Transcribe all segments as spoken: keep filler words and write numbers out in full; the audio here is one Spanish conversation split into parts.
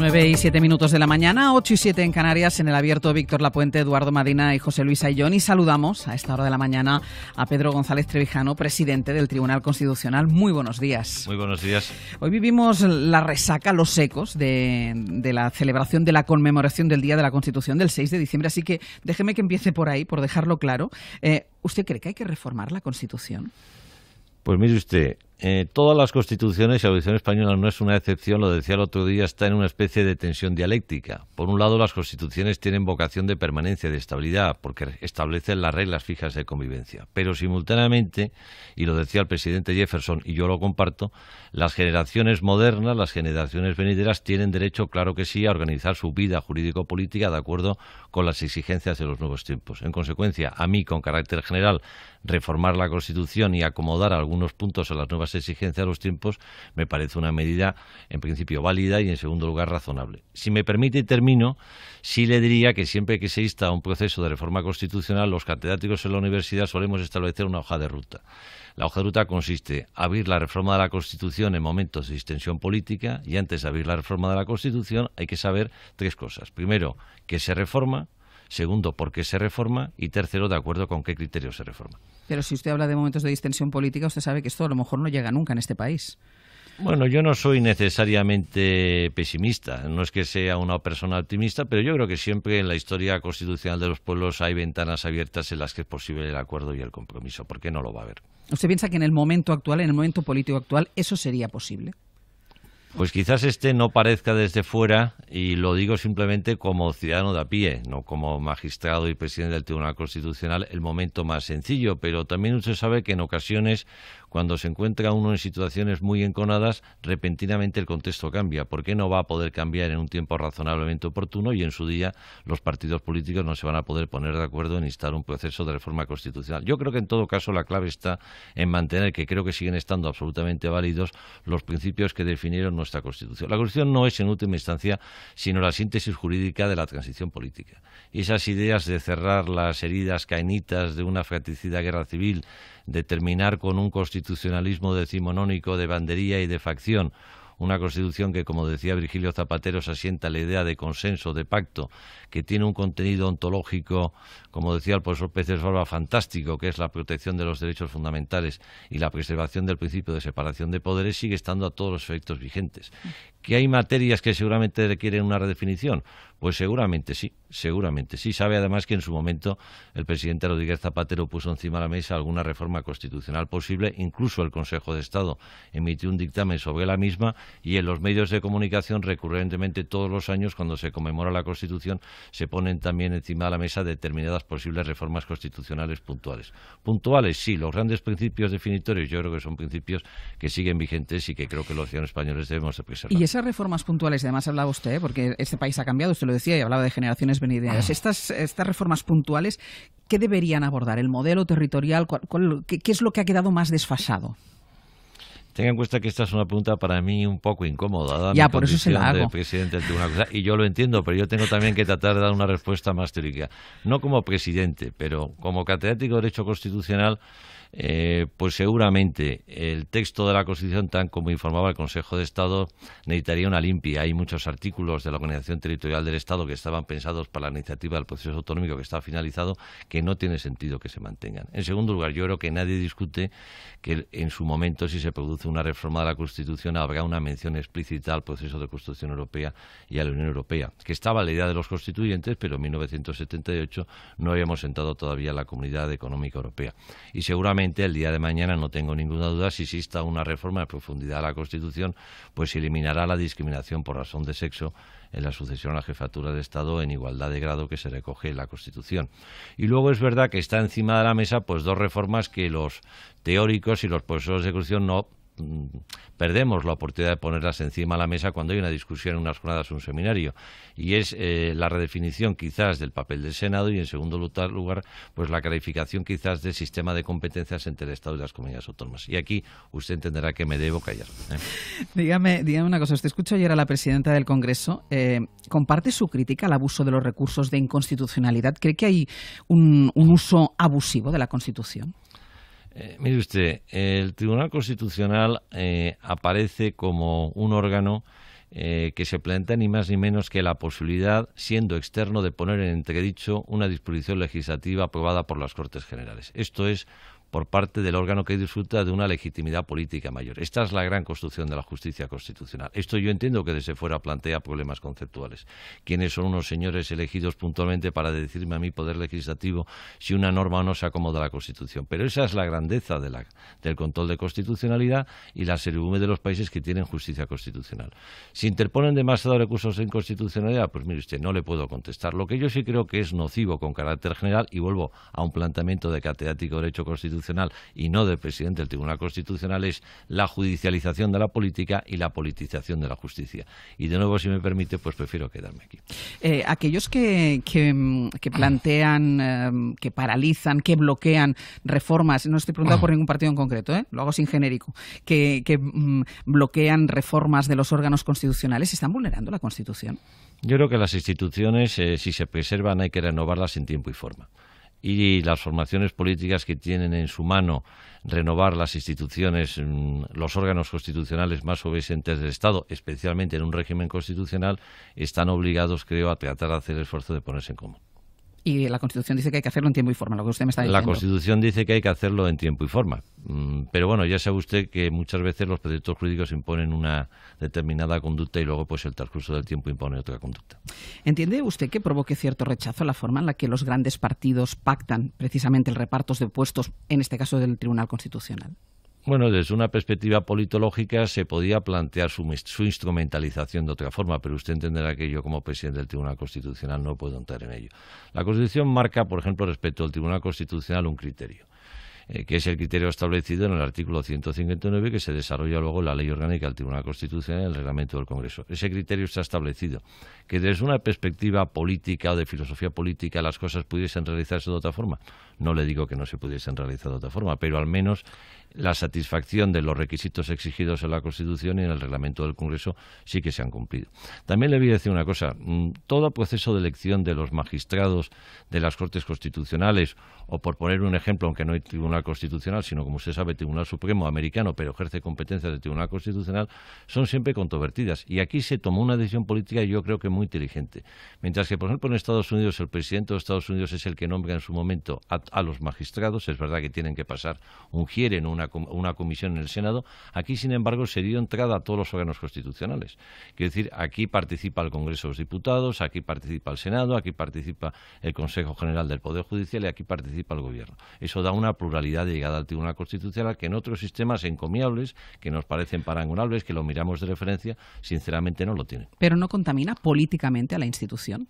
nueve y siete minutos de la mañana, ocho y siete en Canarias, en el abierto Víctor Lapuente, Eduardo Madina y José Luis Ayllón. Y saludamos a esta hora de la mañana a Pedro González Trevijano, presidente del Tribunal Constitucional. Muy buenos días. Muy buenos días. Hoy vivimos la resaca, los ecos de, de la celebración de la conmemoración del Día de la Constitución del seis de diciembre. Así que déjeme que empiece por ahí, por dejarlo claro. Eh, ¿Usted cree que hay que reformar la Constitución? Pues mire usted, eh, todas las constituciones, y la Constitución española no es una excepción, lo decía el otro día, está en una especie de tensión dialéctica. Por un lado, las constituciones tienen vocación de permanencia, de estabilidad, porque establecen las reglas fijas de convivencia. Pero simultáneamente, y lo decía el presidente Jefferson, y yo lo comparto, las generaciones modernas, las generaciones venideras, tienen derecho, claro que sí, a organizar su vida jurídico-política de acuerdo con las exigencias de los nuevos tiempos. En consecuencia, a mí, con carácter general, reformar la Constitución y acomodar algunos puntos a las nuevas exigencias de los tiempos me parece una medida, en principio, válida y, en segundo lugar, razonable. Si me permite, y termino, sí le diría que siempre que se insta a un proceso de reforma constitucional, los catedráticos en la universidad solemos establecer una hoja de ruta. La hoja de ruta consiste en abrir la reforma de la Constitución en momentos de distensión política, y antes de abrir la reforma de la Constitución hay que saber tres cosas. Primero, que se reforma. Segundo, por qué se reforma. Y tercero, de acuerdo con qué criterios se reforma. Pero si usted habla de momentos de distensión política, usted sabe que esto a lo mejor no llega nunca en este país. Bueno, yo no soy necesariamente pesimista, no es que sea una persona optimista, pero yo creo que siempre en la historia constitucional de los pueblos hay ventanas abiertas en las que es posible el acuerdo y el compromiso. ¿Por qué no lo va a haber? ¿Usted piensa que en el momento actual, en el momento político actual, eso sería posible? Pues quizás este no parezca desde fuera, y lo digo simplemente como ciudadano de a pie, no como magistrado y presidente del Tribunal Constitucional, el momento más sencillo, pero también usted sabe que en ocasiones, cuando se encuentra uno en situaciones muy enconadas, repentinamente el contexto cambia. ¿Por qué no va a poder cambiar en un tiempo razonablemente oportuno? Y en su día los partidos políticos no se van a poder poner de acuerdo en instar un proceso de reforma constitucional. Yo creo que en todo caso la clave está en mantener, que creo que siguen estando absolutamente válidos, los principios que definieron nuestra Constitución. La Constitución no es, en última instancia, sino la síntesis jurídica de la transición política. Y esas ideas de cerrar las heridas caenitas de una fratricida guerra civil, de terminar con un constitucionalismo decimonónico de bandería y de facción, una Constitución que, como decía Virgilio Zapatero, se asienta la idea de consenso, de pacto, que tiene un contenido ontológico, como decía el profesor Pérez Barba, fantástico, que es la protección de los derechos fundamentales y la preservación del principio de separación de poderes, sigue estando a todos los efectos vigentes. ¿Que hay materias que seguramente requieren una redefinición? Pues seguramente sí, seguramente sí. Sabe además que en su momento el presidente Rodríguez Zapatero puso encima de la mesa alguna reforma constitucional posible, incluso el Consejo de Estado emitió un dictamen sobre la misma, y en los medios de comunicación recurrentemente todos los años, cuando se conmemora la Constitución, se ponen también encima de la mesa determinadas posibles reformas constitucionales puntuales. Puntuales, sí, los grandes principios definitorios yo creo que son principios que siguen vigentes y que creo que los ciudadanos españoles debemos de preservar. Y esas reformas puntuales, además hablaba usted, porque este país ha cambiado, usted lo decía, y hablaba de generaciones venideras. Estas, estas reformas puntuales, ¿qué deberían abordar? ¿El modelo territorial? ¿Cuál, cuál, qué, ¿Qué es lo que ha quedado más desfasado? Tenga en cuenta que esta es una pregunta para mí un poco incómoda, dada ya, mi por eso se la hago. de presidente del Tribunal, y yo lo entiendo, pero yo tengo también que tratar de dar una respuesta más teórica. No como presidente, pero como catedrático de Derecho Constitucional, eh, pues seguramente el texto de la Constitución, tal como informaba el Consejo de Estado, necesitaría una limpia. Hay muchos artículos de la Organización Territorial del Estado que estaban pensados para la iniciativa del proceso autonómico que está finalizado, que no tiene sentido que se mantengan. En segundo lugar, yo creo que nadie discute que en su momento, si se produce una reforma de la Constitución, habrá una mención explícita al proceso de construcción europea y a la Unión Europea, que estaba la idea de los constituyentes, pero en mil novecientos setenta y ocho no habíamos entrado todavía en la Comunidad Económica Europea. Y seguramente el día de mañana, no tengo ninguna duda, si exista una reforma de profundidad a la Constitución, pues se eliminará la discriminación por razón de sexo en la sucesión a la jefatura de Estado en igualdad de grado que se recoge en la Constitución. Y luego es verdad que está encima de la mesa pues dos reformas que los teóricos y los profesores de Constitución no perdemos la oportunidad de ponerlas encima de la mesa cuando hay una discusión en unas jornadas o un seminario, y es eh, la redefinición quizás del papel del Senado y, en segundo lugar, pues la clarificación quizás del sistema de competencias entre el Estado y las comunidades autónomas. Y aquí usted entenderá que me debo callar, ¿eh? Dígame, dígame una cosa, usted escuchó ayer a la presidenta del Congreso, eh, ¿comparte su crítica al abuso de los recursos de inconstitucionalidad? ¿Cree que hay un, un uso abusivo de la Constitución? Eh, mire usted, el Tribunal Constitucional eh, aparece como un órgano eh, que se plantea ni más ni menos que la posibilidad, siendo externo, de poner en entredicho una disposición legislativa aprobada por las Cortes Generales. Esto es por parte del órgano que disfruta de una legitimidad política mayor. Esta es la gran construcción de la justicia constitucional. Esto yo entiendo que desde fuera plantea problemas conceptuales. ¿Quiénes son unos señores elegidos puntualmente para decirme a mi poder legislativo si una norma no se acomoda a la Constitución? Pero esa es la grandeza de la, del control de constitucionalidad y la servidumbre de los países que tienen justicia constitucional. Si interponen demasiados recursos en constitucionalidad, pues mire usted, no le puedo contestar. Lo que yo sí creo que es nocivo con carácter general, y vuelvo a un planteamiento de catedrático de Derecho Constitucional y no del presidente del Tribunal Constitucional, es la judicialización de la política y la politización de la justicia. Y de nuevo, si me permite, pues prefiero quedarme aquí. Eh, aquellos que, que, que plantean, eh, que paralizan, que bloquean reformas, no estoy preguntando por ningún partido en concreto, ¿eh? Lo hago sin genérico, que, que mm, bloquean reformas de los órganos constitucionales, ¿están vulnerando la Constitución? Yo creo que las instituciones, eh, si se preservan, hay que renovarlas en tiempo y forma. Y las formaciones políticas que tienen en su mano renovar las instituciones, los órganos constitucionales más obedientes del Estado, especialmente en un régimen constitucional, están obligados, creo, a tratar de hacer el esfuerzo de ponerse en común. Y la Constitución dice que hay que hacerlo en tiempo y forma, lo que usted me está diciendo. La Constitución dice que hay que hacerlo en tiempo y forma. Pero bueno, ya sabe usted que muchas veces los preceptos jurídicos imponen una determinada conducta y luego pues el transcurso del tiempo impone otra conducta. ¿Entiende usted que provoque cierto rechazo la forma en la que los grandes partidos pactan precisamente el reparto de puestos, en este caso del Tribunal Constitucional? Bueno, desde una perspectiva politológica se podía plantear su, su instrumentalización de otra forma, pero usted entenderá que yo como presidente del Tribunal Constitucional no puedo entrar en ello. La Constitución marca, por ejemplo, respecto al Tribunal Constitucional un criterio, eh, que es el criterio establecido en el artículo ciento cincuenta y nueve, que se desarrolla luego en la Ley Orgánica del Tribunal Constitucional y en el Reglamento del Congreso. Ese criterio está establecido. Que desde una perspectiva política o de filosofía política las cosas pudiesen realizarse de otra forma. No le digo que no se pudiesen realizar de otra forma, pero al menos la satisfacción de los requisitos exigidos en la Constitución y en el Reglamento del Congreso sí que se han cumplido. También le voy a decir una cosa. Todo proceso de elección de los magistrados de las Cortes Constitucionales, o por poner un ejemplo, aunque no hay Tribunal Constitucional, sino como usted sabe, Tribunal Supremo americano, pero ejerce competencias del Tribunal Constitucional, son siempre controvertidas. Y aquí se tomó una decisión política y yo creo que muy inteligente. Mientras que, por ejemplo, en Estados Unidos el presidente de Estados Unidos es el que nombra en su momento a, a los magistrados, es verdad que tienen que pasar un hearing, una, una comisión en el Senado. Aquí, sin embargo, se dio entrada a todos los órganos constitucionales. Quiero decir, aquí participa el Congreso de los Diputados, aquí participa el Senado, aquí participa el Consejo General del Poder Judicial y aquí participa el Gobierno. Eso da una pluralidad de llegada al Tribunal Constitucional que en otros sistemas encomiables, que nos parecen parangonables, que lo miramos de referencia, sinceramente no lo tienen. Pero no contamina políticamente a la institución.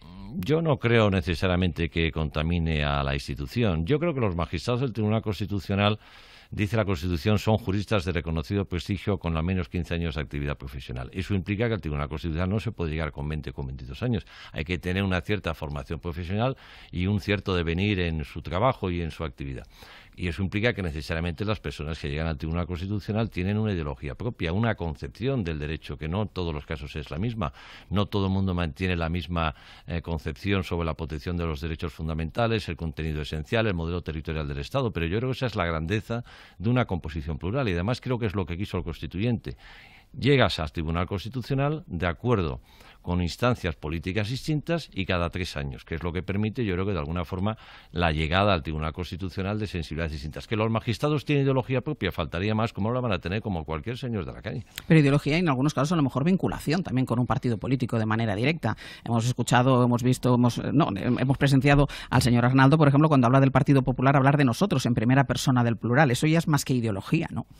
Yo no creo necesariamente que contamine a la institución. Yo creo que los magistrados del Tribunal Constitucional, dice la Constitución, son juristas de reconocido prestigio con al menos quince años de actividad profesional. Eso implica que al Tribunal Constitucional no se puede llegar con veinte o con veintidós años. Hay que tener una cierta formación profesional y un cierto devenir en su trabajo y en su actividad. Y eso implica que necesariamente las personas que llegan al Tribunal Constitucional tienen una ideología propia, una concepción del derecho, que no en todos los casos es la misma. No todo el mundo mantiene la misma eh, concepción sobre la protección de los derechos fundamentales, el contenido esencial, el modelo territorial del Estado, pero yo creo que esa es la grandeza de una composición plural y además creo que es lo que quiso el constituyente. Llegas al Tribunal Constitucional de acuerdo con instancias políticas distintas y cada tres años, que es lo que permite, yo creo que de alguna forma, la llegada al Tribunal Constitucional de sensibilidades distintas. Que los magistrados tienen ideología propia, faltaría más, como la van a tener como cualquier señor de la calle. Pero ideología y en algunos casos a lo mejor vinculación también con un partido político de manera directa. Hemos escuchado, hemos visto, hemos, no, hemos presenciado al señor Arnaldo, por ejemplo, cuando habla del Partido Popular, hablar de nosotros en primera persona del plural. Eso ya es más que ideología, ¿no?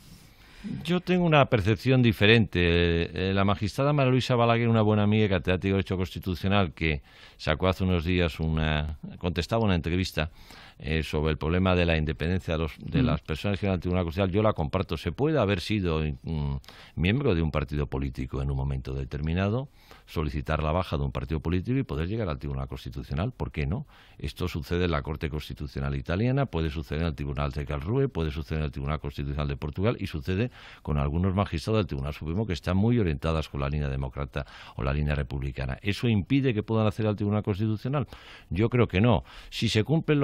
Yo tengo una percepción diferente. La magistrada María Luisa Balaguer, una buena amiga y catedrática de Derecho Constitucional, que sacó hace unos días una, contestaba una entrevista eh, sobre el problema de la independencia de, los, de mm. las personas que van al Tribunal Constitucional. Yo la comparto. Se puede haber sido um, miembro de un partido político en un momento determinado, solicitar la baja de un partido político y poder llegar al Tribunal Constitucional. ¿Por qué no? Esto sucede en la Corte Constitucional italiana, puede suceder en el Tribunal de Karlsruhe, puede suceder en el Tribunal Constitucional de Portugal y sucede con algunos magistrados del Tribunal Supremo que están muy orientadas con la línea demócrata o la línea republicana. ¿Eso impide que puedan hacer al Tribunal Constitucional? Yo creo que no. Si se cumplen los requisitos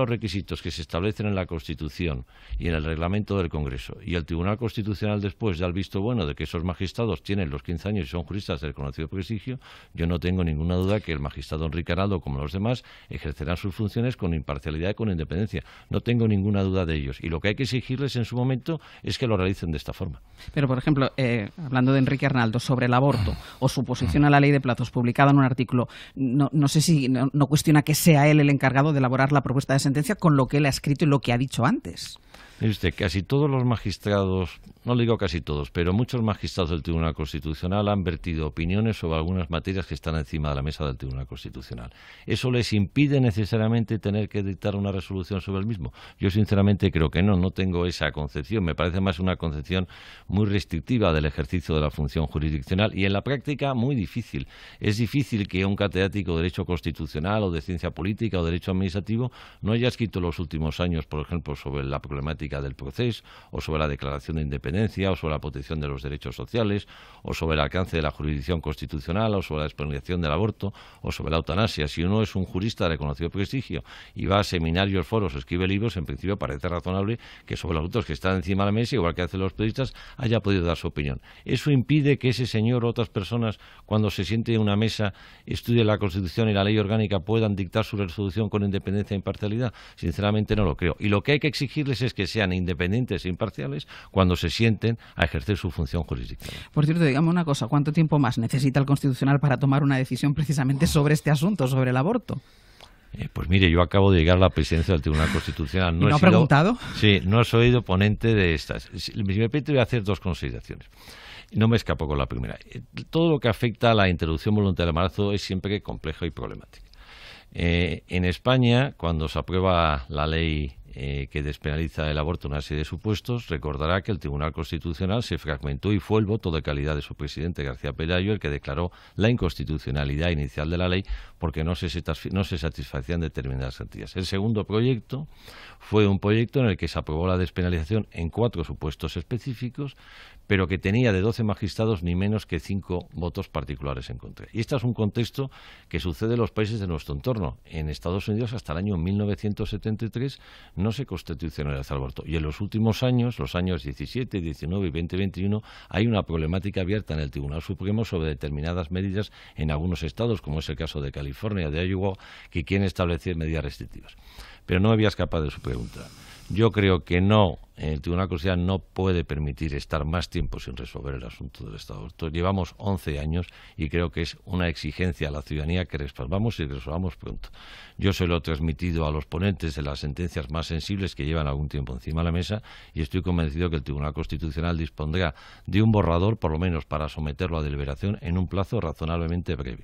requisitos que se establecen en la Constitución y en el reglamento del Congreso, y el Tribunal Constitucional después da el visto bueno de que esos magistrados tienen los quince años y son juristas de reconocido prestigio, yo no tengo ninguna duda que el magistrado Enrique Arnaldo, como los demás, ejercerán sus funciones con imparcialidad y con independencia. No tengo ninguna duda de ellos. Y lo que hay que exigirles en su momento es que lo realicen de esta forma. Pero, por ejemplo, eh, hablando de Enrique Arnaldo, sobre el aborto o su posición a la ley de plazos publicada en un artículo, no, no sé si no, no cuestiona que sea él el encargado de elaborar la propuesta de sentencia con lo que él ha escrito y lo que ha dicho antes. Mire usted, casi todos los magistrados, no le digo casi todos, pero muchos magistrados del Tribunal Constitucional han vertido opiniones sobre algunas materias que están encima de la mesa del Tribunal Constitucional. ¿Eso les impide necesariamente tener que dictar una resolución sobre el mismo? Yo sinceramente creo que no, no tengo esa concepción. Me parece más una concepción muy restrictiva del ejercicio de la función jurisdiccional y en la práctica muy difícil. Es difícil que un catedrático de Derecho Constitucional o de Ciencia Política o Derecho Administrativo no haya escrito los últimos años, por ejemplo, sobre la problemática del proceso, o sobre la declaración de independencia, o sobre la protección de los derechos sociales, o sobre el alcance de la jurisdicción constitucional, o sobre la despenalización del aborto, o sobre la eutanasia. Si uno es un jurista de reconocido prestigio y va a seminarios, foros, escribe libros, en principio parece razonable que sobre los otros que están encima de la mesa, igual que hacen los periodistas, haya podido dar su opinión. Eso impide que ese señor o otras personas, cuando se siente en una mesa, estudien la Constitución y la ley orgánica, puedan dictar su resolución con independencia e imparcialidad. Sinceramente no lo creo. Y lo que hay que exigirles es que sean independientes e imparciales cuando se sienten a ejercer su función jurisdiccional. Por cierto, dígame una cosa, ¿cuánto tiempo más necesita el Constitucional para tomar una decisión precisamente sobre este asunto, sobre el aborto? Eh, pues mire, yo acabo de llegar a la presidencia del Tribunal Constitucional. No, ¿Y no ha sido, preguntado? Sí, no he sido ponente de estas. Si me permite, voy a hacer dos consideraciones. No me escapo con la primera. Todo lo que afecta a la interrupción voluntaria del embarazo es siempre complejo y problemático. Eh, en España, cuando se aprueba la ley Eh, que despenaliza el aborto en una serie de supuestos, recordará que el Tribunal Constitucional se fragmentó y fue el voto de calidad de su presidente García Pelayo el que declaró la inconstitucionalidad inicial de la ley porque no se, no se satisfacían determinadas garantías. El segundo proyecto fue un proyecto en el que se aprobó la despenalización en cuatro supuestos específicos, pero que tenía de doce magistrados ni menos que cinco votos particulares en contra. Y este es un contexto que sucede en los países de nuestro entorno. En Estados Unidos, hasta el año mil novecientos setenta y tres, no se constitucionaliza el aborto. Y en los últimos años, los años diecisiete, diecinueve y veinte veintiuno, hay una problemática abierta en el Tribunal Supremo sobre determinadas medidas en algunos estados, como es el caso de California, de Iowa, que quieren establecer medidas restrictivas. Pero no me voy a escapar de su pregunta. Yo creo que no, el Tribunal Constitucional no puede permitir estar más tiempo sin resolver el asunto del Estado de aborto. Llevamos once años y creo que es una exigencia a la ciudadanía que resolvamos y resolvamos pronto. Yo se lo he transmitido a los ponentes de las sentencias más sensibles que llevan algún tiempo encima de la mesa y estoy convencido que el Tribunal Constitucional dispondrá de un borrador, por lo menos para someterlo a deliberación, en un plazo razonablemente breve.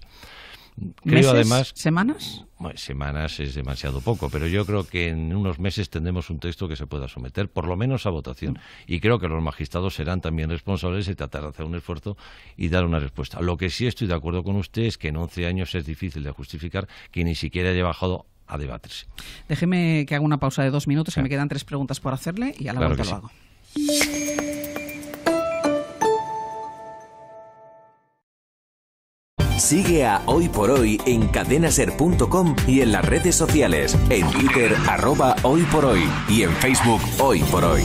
Creo ¿Meses? Además, ¿Semanas? Bueno, semanas es demasiado poco, pero yo creo que en unos meses tendremos un texto que se pueda someter, por lo menos a votación. Y creo que los magistrados serán también responsables de tratar de hacer un esfuerzo y dar una respuesta. Lo que sí estoy de acuerdo con usted es que en once años es difícil de justificar que ni siquiera haya bajado a debatirse. Déjeme que haga una pausa de dos minutos, sí. que me quedan tres preguntas por hacerle y a la claro vuelta sí. lo hago. Sigue a Hoy por Hoy en cadenaser punto com y en las redes sociales, en Twitter, arroba Hoy por Hoy y en Facebook, Hoy por Hoy.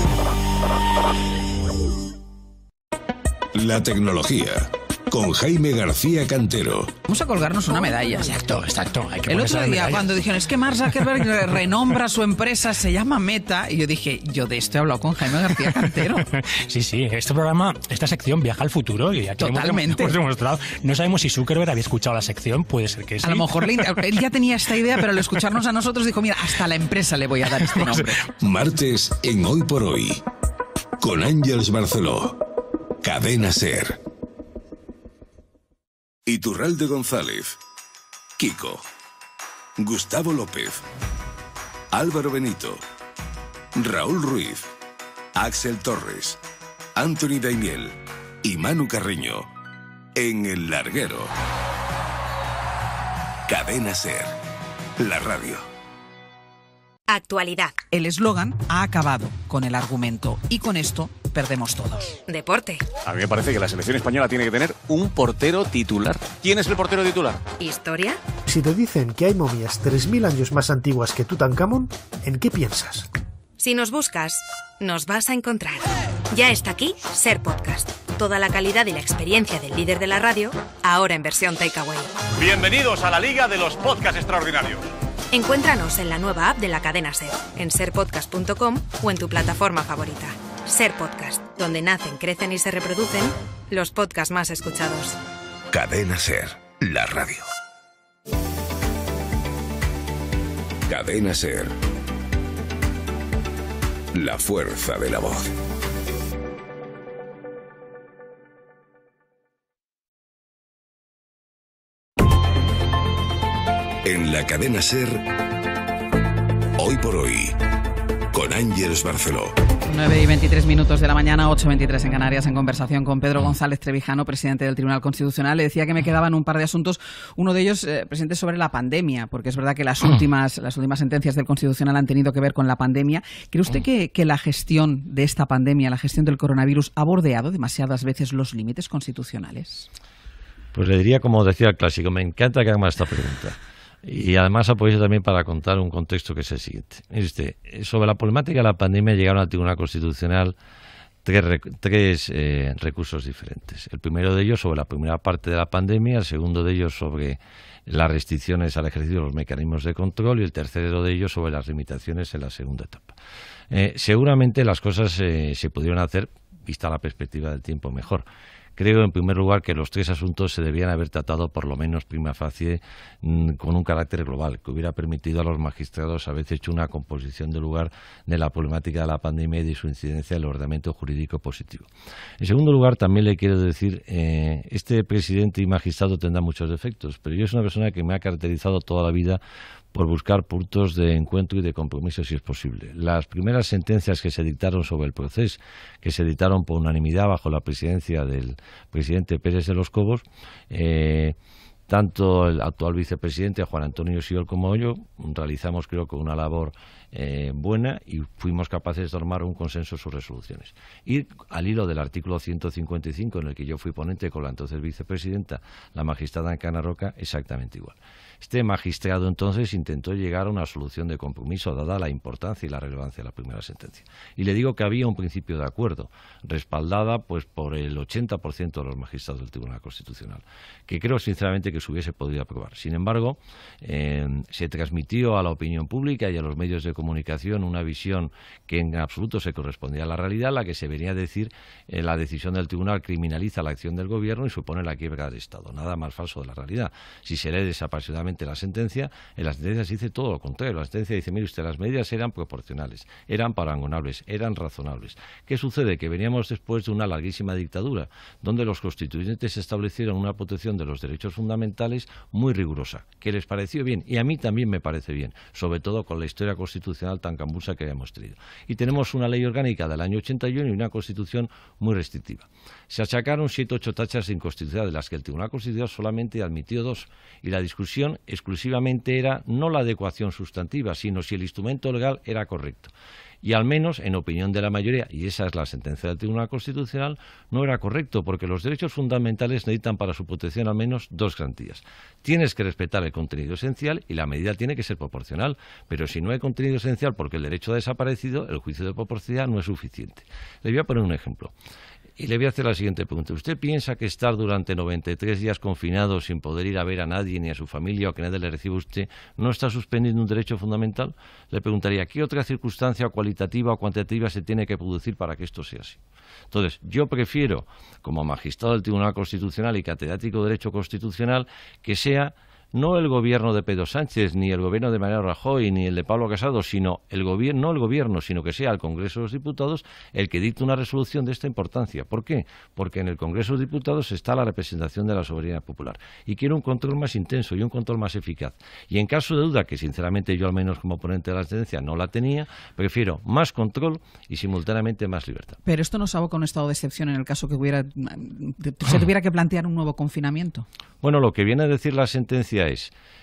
La tecnología, con Jaime García Cantero. Vamos a colgarnos una medalla. Exacto, exacto. Hay que El otro día, cuando dijeron, es que Mark Zuckerberg renombra su empresa, se llama Meta, y yo dije, yo de esto he hablado con Jaime García Cantero. Sí, sí, este programa, esta sección viaja al futuro y aquí Totalmente. hemos demostrado. No sabemos si Zuckerberg había escuchado la sección, puede ser que sí. A lo mejor él ya tenía esta idea, pero al escucharnos a nosotros dijo, mira, hasta la empresa le voy a dar este nombre. Martes en Hoy por Hoy, con Ángeles Barceló, Cadena Ser. Iturralde González, Kiko, Gustavo López, Álvaro Benito, Raúl Ruiz, Axel Torres, Anthony Daimiel y Manu Carreño en El Larguero. Cadena Ser, la radio. Actualidad. El eslogan ha acabado con el argumento y con esto perdemos todos. Deporte. A mí me parece que la selección española tiene que tener un portero titular. ¿Quién es el portero titular? Historia. si te dicen que hay momias tres mil años más antiguas que Tutankamón, ¿en qué piensas? Si nos buscas, nos vas a encontrar. Ya está aquí Ser Podcast. Toda la calidad y la experiencia del líder de la radio, ahora en versión takeaway. Bienvenidos a la Liga de los Podcasts Extraordinarios. Encuéntranos en la nueva app de la cadena Ser, en ser podcast punto com o en tu plataforma favorita. Ser Podcast, donde nacen, crecen y se reproducen los podcasts más escuchados. Cadena Ser, la radio. Cadena Ser. La fuerza de la voz. En la cadena Ser, hoy por hoy, con Ángeles Barceló. nueve y veintitrés minutos de la mañana, ocho y veintitrés en Canarias, en conversación con Pedro González Trevijano, presidente del Tribunal Constitucional. Le decía que me quedaban un par de asuntos. Uno de ellos, eh, presidente, sobre la pandemia, porque es verdad que las últimas, las últimas sentencias del Constitucional han tenido que ver con la pandemia. ¿Cree usted que, que la gestión de esta pandemia, la gestión del coronavirus, ha bordeado demasiadas veces los límites constitucionales? Pues le diría, como decía el clásico, me encanta que haga esta pregunta. Y además aprovecho también para contar un contexto que es el siguiente. Este, sobre la problemática de la pandemia llegaron al Tribunal Constitucional tres, tres eh, recursos diferentes. El primero de ellos sobre la primera parte de la pandemia, el segundo de ellos sobre las restricciones al ejercicio de los mecanismos de control y el tercero de ellos sobre las limitaciones en la segunda etapa. Eh, seguramente las cosas eh, se pudieron hacer, vista la perspectiva del tiempo, mejor. Creo, en primer lugar, que los tres asuntos se debían haber tratado, por lo menos prima facie, con un carácter global, que hubiera permitido a los magistrados haber hecho una composición de lugar de la problemática de la pandemia y de su incidencia en el ordenamiento jurídico positivo. En segundo lugar, también le quiero decir, eh, este presidente y magistrado tendrá muchos defectos, pero yo soy una persona que me ha caracterizado toda la vida por buscar puntos de encuentro y de compromiso si es posible. Las primeras sentencias que se dictaron sobre el proceso, que se dictaron por unanimidad bajo la presidencia del presidente Pérez de los Cobos, eh, tanto el actual vicepresidente Juan Antonio Xiol como yo realizamos, creo que una labor eh, buena y fuimos capaces de formar un consenso en sus resoluciones. Y al hilo del artículo ciento cincuenta y cinco, en el que yo fui ponente con la entonces vicepresidenta, la magistrada Ancana Roca, exactamente igual. Este magistrado entonces intentó llegar a una solución de compromiso dada la importancia y la relevancia de la primera sentencia. Y le digo que había un principio de acuerdo, respaldada pues por el ochenta por ciento de los magistrados del Tribunal Constitucional, que creo sinceramente que se hubiese podido aprobar. Sin embargo, eh, se transmitió a la opinión pública y a los medios de comunicación una visión que en absoluto se correspondía a la realidad, la que se venía a decir eh, la decisión del Tribunal criminaliza la acción del Gobierno y supone la quiebra del Estado. Nada más falso de la realidad. Si se lee desapasionadamente la sentencia, en la sentencia se dice todo lo contrario. La sentencia dice, mire usted, las medidas eran proporcionales, eran parangonables, eran razonables. ¿Qué sucede? Que veníamos después de una larguísima dictadura, donde los constituyentes establecieron una protección de los derechos fundamentales muy rigurosa, que les pareció bien, y a mí también me parece bien, sobre todo con la historia constitucional tan convulsa que habíamos tenido. Y tenemos una ley orgánica del año ochenta y uno y una constitución muy restrictiva. Se achacaron siete o ocho tachas de inconstitucionalidad, de las que el Tribunal Constitucional solamente admitió dos, y la discusión exclusivamente era no la adecuación sustantiva, sino si el instrumento legal era correcto. Y al menos, en opinión de la mayoría, y esa es la sentencia del Tribunal Constitucional, no era correcto, porque los derechos fundamentales necesitan para su protección al menos dos garantías. Tienes que respetar el contenido esencial y la medida tiene que ser proporcional, pero si no hay contenido esencial porque el derecho ha desaparecido, el juicio de proporcionalidad no es suficiente. Le voy a poner un ejemplo. Y le voy a hacer la siguiente pregunta. ¿Usted piensa que estar durante noventa y tres días confinado sin poder ir a ver a nadie ni a su familia o que nadie le reciba a usted no está suspendiendo un derecho fundamental? Le preguntaría, ¿qué otra circunstancia cualitativa o cuantitativa se tiene que producir para que esto sea así? Entonces, yo prefiero, como magistrado del Tribunal Constitucional y catedrático de Derecho Constitucional, que sea no el gobierno de Pedro Sánchez, ni el gobierno de Mariano Rajoy, ni el de Pablo Casado, sino el gobierno, no el gobierno, sino que sea el Congreso de los Diputados el que dicte una resolución de esta importancia. ¿Por qué? Porque en el Congreso de los Diputados está la representación de la soberanía popular. Y quiero un control más intenso y un control más eficaz. Y en caso de duda, que sinceramente yo al menos como ponente de la sentencia no la tenía, prefiero más control y simultáneamente más libertad. Pero esto nos aboca a un estado de excepción en el caso que hubiera, se tuviera que plantear un nuevo confinamiento. Bueno, lo que viene a decir la sentencia es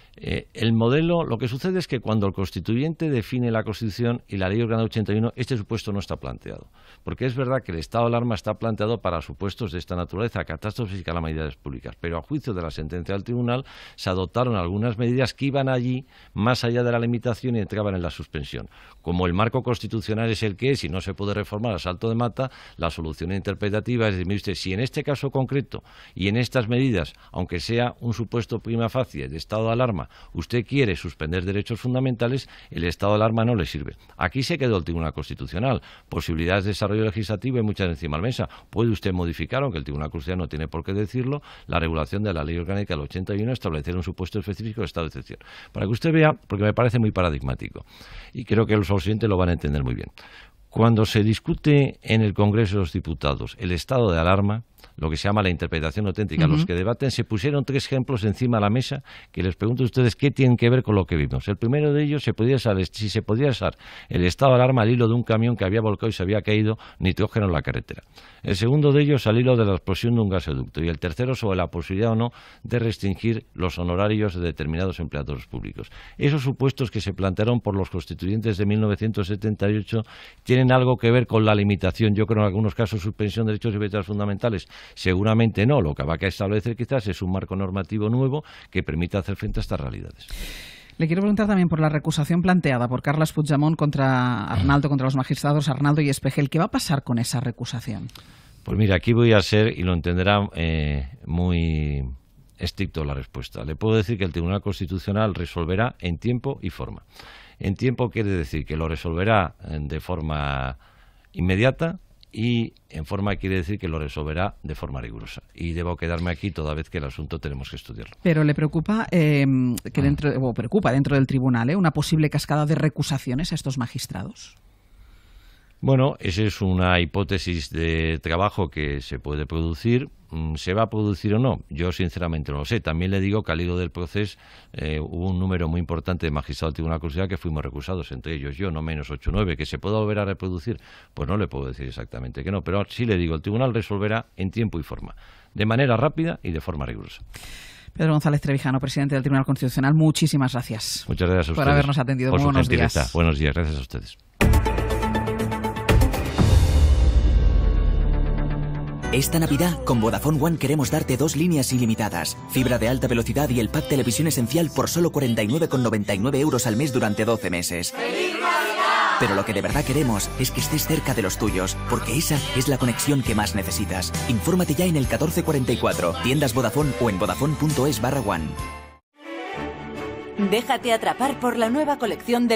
Eh, el modelo, lo que sucede es que cuando el constituyente define la Constitución y la Ley Orgánica ochenta y uno, este supuesto no está planteado. Porque es verdad que el estado de alarma está planteado para supuestos de esta naturaleza, catástrofes y calamidades públicas. Pero a juicio de la sentencia del tribunal se adoptaron algunas medidas que iban allí más allá de la limitación y entraban en la suspensión. Como el marco constitucional es el que es y no se puede reformar a salto de mata, la solución interpretativa es decir, mire usted, si en este caso concreto y en estas medidas, aunque sea un supuesto prima facie de estado de alarma, usted quiere suspender derechos fundamentales, el estado de alarma no le sirve. Aquí se quedó el Tribunal Constitucional. Posibilidades de desarrollo legislativo y muchas encima de la mesa. Puede usted modificar, aunque el Tribunal Constitucional no tiene por qué decirlo, la regulación de la Ley Orgánica del ochenta y uno, establecer un supuesto específico de estado de excepción. Para que usted vea, porque me parece muy paradigmático, y creo que los oyentes lo van a entender muy bien. Cuando se discute en el Congreso de los Diputados el estado de alarma, lo que se llama la interpretación auténtica, uh-huh. los que debaten, se pusieron tres ejemplos encima de la mesa que les pregunto a ustedes qué tienen que ver con lo que vimos. El primero de ellos, se podía usar, si se podía usar el estado de alarma al hilo de un camión que había volcado y se había caído nitrógeno en la carretera. El segundo de ellos, al hilo de la explosión de un gasoducto. Y el tercero, sobre la posibilidad o no de restringir los honorarios de determinados empleados públicos. Esos supuestos que se plantearon por los constituyentes de mil novecientos setenta y ocho tienen algo que ver con la limitación, yo creo en algunos casos, suspensión de derechos y libertades fundamentales. Seguramente no, lo que va a establecer quizás es un marco normativo nuevo que permita hacer frente a estas realidades. Le quiero preguntar también por la recusación planteada por Carles Puigdemont contra Arnaldo, contra los magistrados Arnaldo y Espejel. ¿Qué va a pasar con esa recusación? Pues mira, aquí voy a ser, y lo entenderá eh, muy estricto la respuesta. Le puedo decir que el Tribunal Constitucional resolverá en tiempo y forma. En tiempo quiere decir que lo resolverá de forma inmediata, y en forma quiere decir que lo resolverá de forma rigurosa. Y debo quedarme aquí toda vez que el asunto tenemos que estudiarlo. Pero le preocupa eh, que dentro, o preocupa dentro del tribunal ¿eh? una posible cascada de recusaciones a estos magistrados. Bueno, esa es una hipótesis de trabajo que se puede producir. ¿Se va a producir o no? Yo sinceramente no lo sé. También le digo que al hilo del proceso eh, hubo un número muy importante de magistrados del Tribunal Constitucional que fuimos recusados, entre ellos yo, no menos ocho o nueve. ¿Que se pueda volver a reproducir? Pues no le puedo decir exactamente que no, pero sí le digo, el Tribunal resolverá en tiempo y forma, de manera rápida y de forma rigurosa. Pedro González Trevijano, presidente del Tribunal Constitucional, muchísimas gracias. Muchas gracias a ustedes por habernos atendido. Por Muy su buenos gentileza. días. Buenos días, gracias a ustedes. Esta Navidad, con Vodafone One queremos darte dos líneas ilimitadas, fibra de alta velocidad y el pack televisión esencial por solo cuarenta y nueve con noventa y nueve euros al mes durante doce meses. ¡Feliz Navidad! Pero lo que de verdad queremos es que estés cerca de los tuyos, porque esa es la conexión que más necesitas. Infórmate ya en el catorce cuarenta y cuatro, tiendas Vodafone o en vodafone punto es barra one. Déjate atrapar por la nueva colección de